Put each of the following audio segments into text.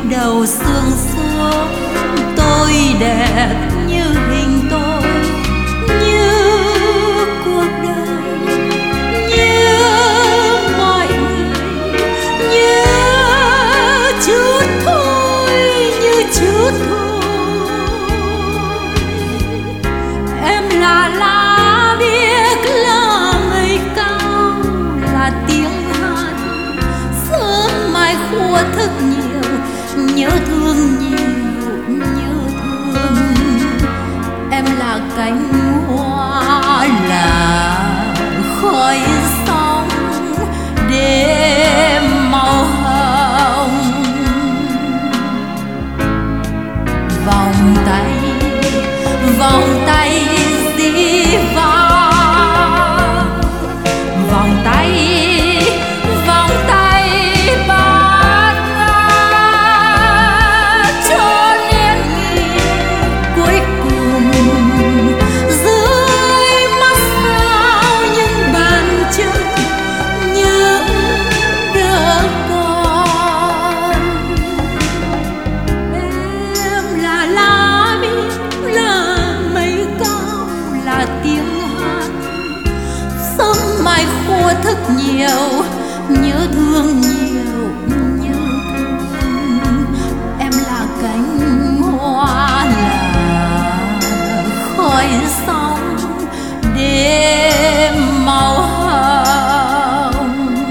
đầu sương xuống, tôi đẹp như hình tôi, như cuộc đời, như mọi người, như chút thôi, như chút thôi. Em là lá biếc, là mây cao, là tiếng hát sớm mai khua thức nhiều, nhớ thương nhiều, nhớ thương. Em là cánh hoa, là khói sóng đêm màu hồng. Vòng tay dĩ vãng, vòng tay bát ngát cho niên nghỉ cuối cùng. Dưới mắt sao những bàn chân, những đứa con. Em là lá biếc, là mây cao, là tiếng hát sớm mai khua thức nhiều, nhớ thương nhiều, nhớ thương. Em là cánh hoa, là khói sóng đêm màu hồng.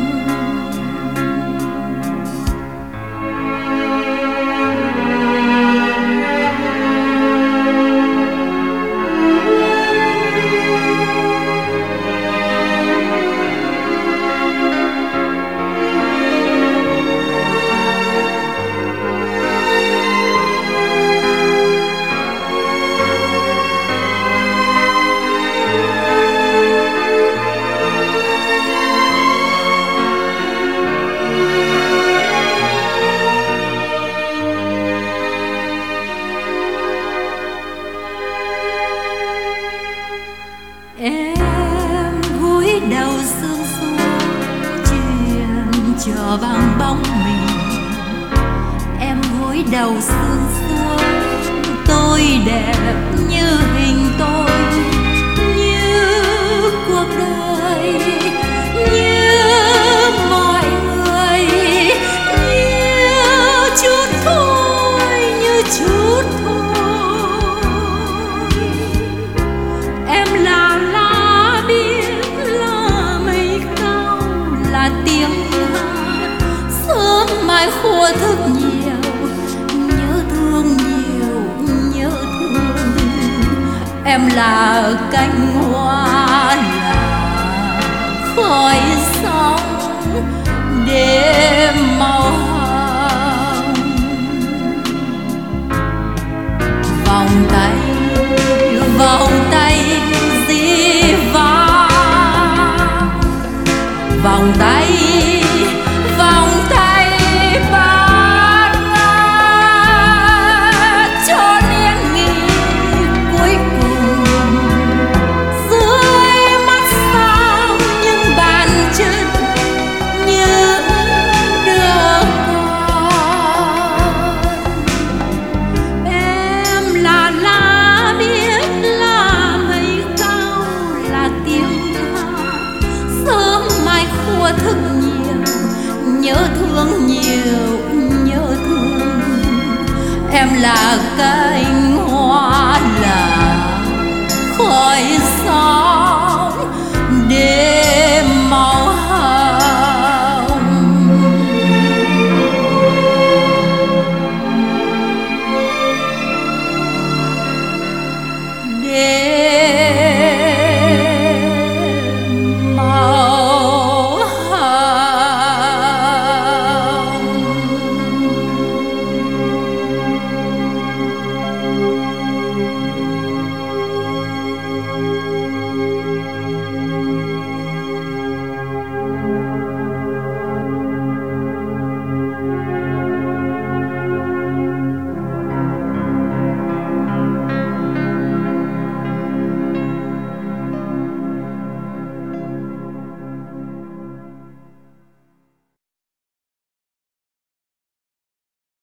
Em gối đầu sương xuống, truyền cho vàng bóng mình. Em gối đầu sương xuống, tôi đẹp như hình tôi, như cuộc đời, như mọi người, như chút thôi, như chút thôi. Em là lá biếc, là mây cao, là tiếng hát sớm mai khua thức nhiều, nhớ thương nhiều, nhớ thương. Em là cánh hoa, là khói sóng đêm màu hồng. Vòng tay dĩ vãng, vòng tay bát ngát cho niên nghỉ cuối cùng. Dưới mắt sao những bàn chân, những đứa con. Em là lá biếc, là mây cao, là tiếng hát sớm mai khua thức nhiều, nhớ thương nhiều, nhớ thương. Em là cây